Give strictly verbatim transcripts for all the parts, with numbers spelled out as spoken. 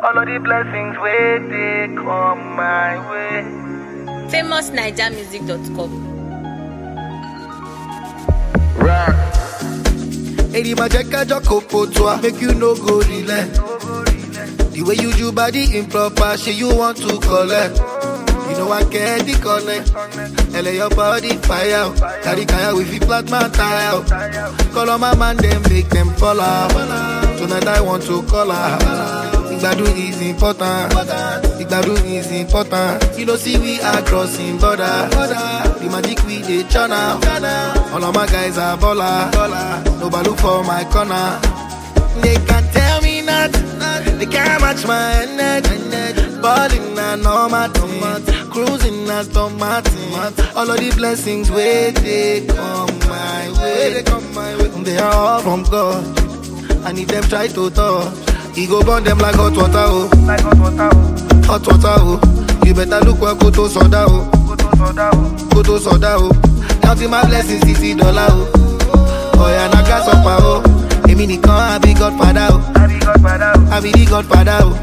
All of the blessings where they come my way. famous naija music dot com. Rock. Eri ma jẹ́ kájọ kò kò tó a, make you no go relent. The way you do body improper, shey you want to collect. You know I get the connect. L A your body fire. Carry kaya with the plant man tire. Call on my man, them make them fall out. Tonight I want to call her. Igbadu is important. Igbadu is important. You know see we are crossing border. The magic we dey channel. All of my guys are baller. Nobody look for my corner. They can't tell me nothing. They can't match my energy. Balling and no matter. Cruising as Tom Martin. All of the blessings where they come my way. They come my way. They are all from God. I need them try to touch. He go burn them like hot water, oh. Like hot water, oh. Hot water, oh. You better look where go to soda, oh. Go to soda, oh. Go to soda, oh. Counting my blessings, sixty dollar, oh. Oh yeah, na gas up, oh. Emi nikan, I be Godfather, oh. I be Godfather, oh. I be the Godfather, oh.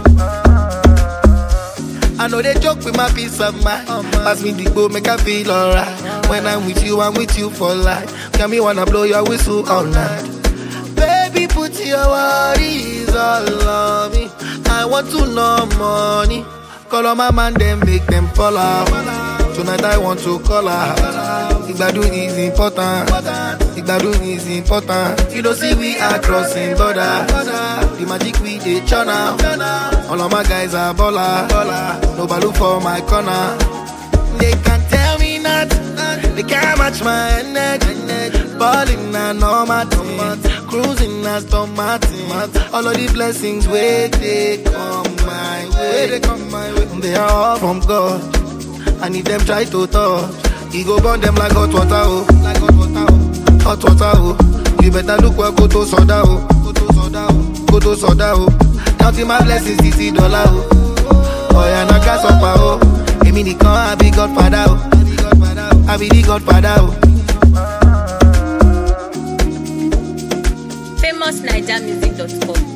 I know they joke with my peace of mind. Pass me the go, make I feel alright. When I'm with you, I'm with you for life. Can me wanna blow your whistle all night. Baby, put your worries all on me. I want to know money. Call on my man, then make them fall out. Tonight I want to call her. Igbadu is important. Igbadu is important. You know see we are crossing border. The magic we dey channel. All of my guys are baller. Nobody look for my corner. They can't tell me nothing. They can't match my energy. Balling and no matter. Cruising as Tom Martin. All of the blessings where they come my way. They come my way. They are all from God. I need them try to touch. He go burn them like hot water, oh. Like hot water, oh. Hot water, oh. You better look where go to soda, oh. Go to soda, oh. Go to soda, oh. Counting my blessings, sixty dollar, oh. Oh yeah, na gas up, oh. Emi nikan, I be Godfather, oh. I be the Godfather, oh. famous naija music dot com.